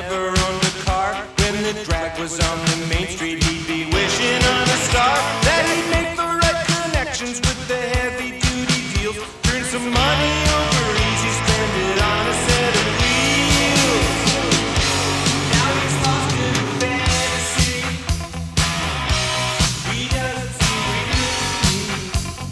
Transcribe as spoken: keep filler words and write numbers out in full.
never owned a car. When the drag was on the main street, he'd be wishing on a star.